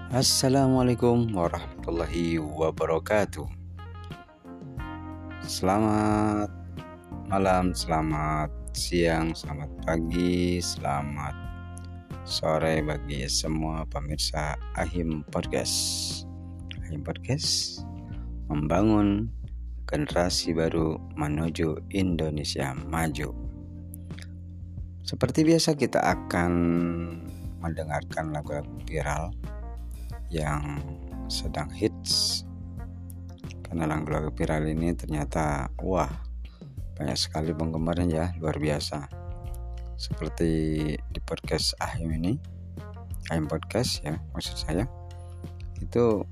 Assalamualaikum warahmatullahi wabarakatuh. Selamat malam, selamat siang, selamat pagi, selamat sore bagi semua pemirsa Ahim Podcast. Ahim Podcast membangun generasi baru menuju Indonesia maju. Seperti biasa kita akan mendengarkan lagu-lagu viral yang sedang hits, karena lagu-lagu viral ini ternyata banyak sekali penggemarnya ya, luar biasa. Seperti di podcast Ahim ini, Ahim Podcast ya maksud saya, itu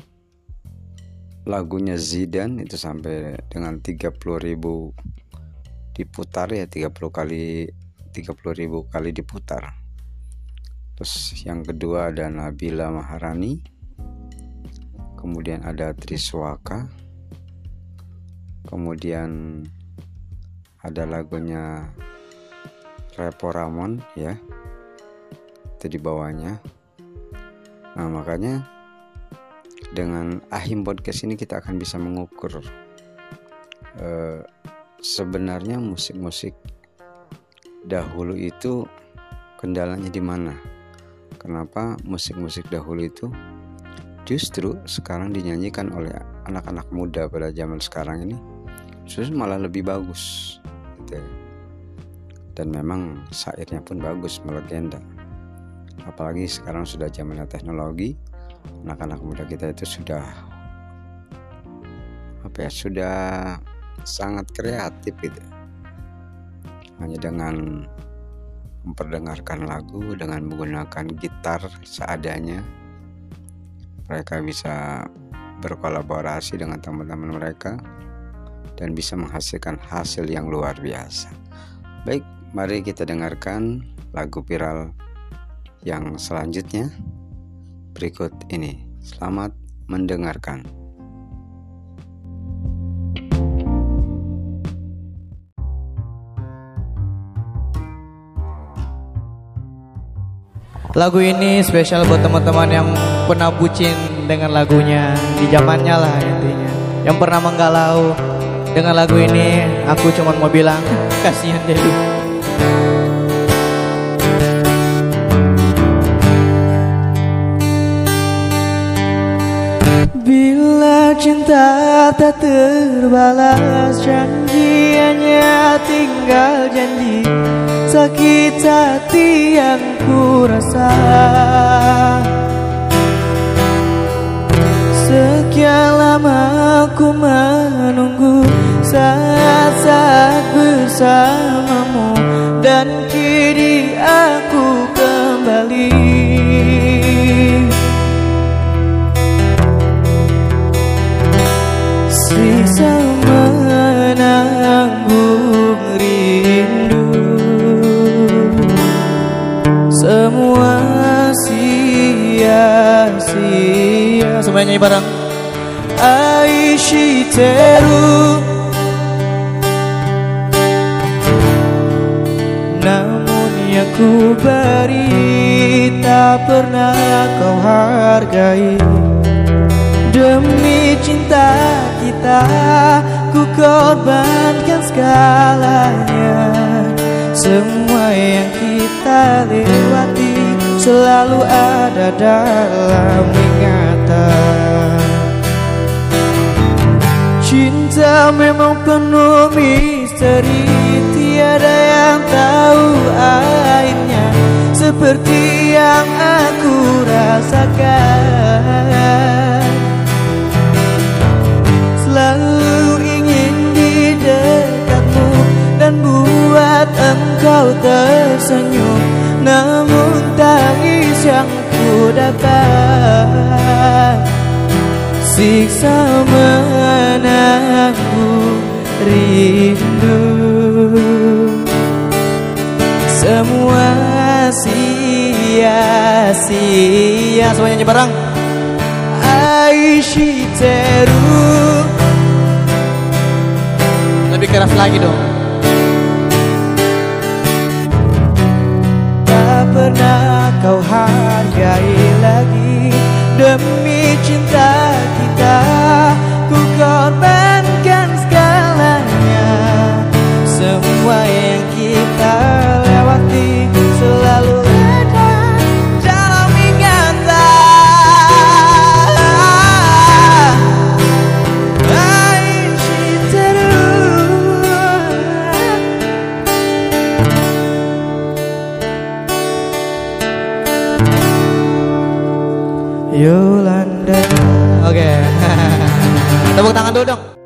lagunya Zidane itu sampai dengan 30.000 diputar ya, 30.000 kali diputar. Terus yang kedua ada Nabila Maharani, kemudian ada Triswaka, kemudian ada lagunya Repo Ramon ya, itu di bawahnya. Nah makanya dengan Ahim Podcast ini kita akan bisa mengukur sebenarnya musik-musik dahulu itu kendalanya di mana. Kenapa musik-musik dahulu itu justru sekarang dinyanyikan oleh anak-anak muda pada zaman sekarang ini justru malah lebih bagus gitu. Dan memang syairnya pun bagus, melegenda. Apalagi sekarang sudah zamannya teknologi, anak-anak muda kita itu sudah sangat kreatif gitu. Hanya dengan memperdengarkan lagu dengan menggunakan gitar seadanya, mereka bisa berkolaborasi dengan teman-teman mereka dan bisa menghasilkan hasil yang luar biasa. Baik, mari kita dengarkan lagu viral yang selanjutnya berikut ini. Selamat mendengarkan. Lagu ini spesial buat teman-teman yang pernah bucin dengan lagunya di zamannya lah intinya. Yang pernah menggalau dengan lagu ini, aku cuma mau bilang kasihan deh lu. Bila cinta tak terbalas, janji hanya tinggal janji. Sakit hati yang ku rasa, sekian lama ku menunggu saat-saat bersamamu, dan kini aku kembali. Sisa menanggung rindu, semua sia-sia. Semuanya nyanyi bareng. Aishiteru, namun yang ku beri tak pernah kau hargai. Demi cinta kita ku korbankan segalanya. Semua yang kita lewati selalu ada dalam ingatan. Cinta memang penuh misteri, tiada yang tahu akhirnya. Seperti yang aku rasakan, selalu ingin di dekatmu dan buat engkau tersenyum. Namun tangis yang ku dapat siksa menanggung rindu. Semua sia-sia. Semuanya nyanyi bareng. Aishiteru, lebih keras lagi dong. Tak pernah kau hargai lagi. Yolanda. Oke. Tepuk tangan dulu dong.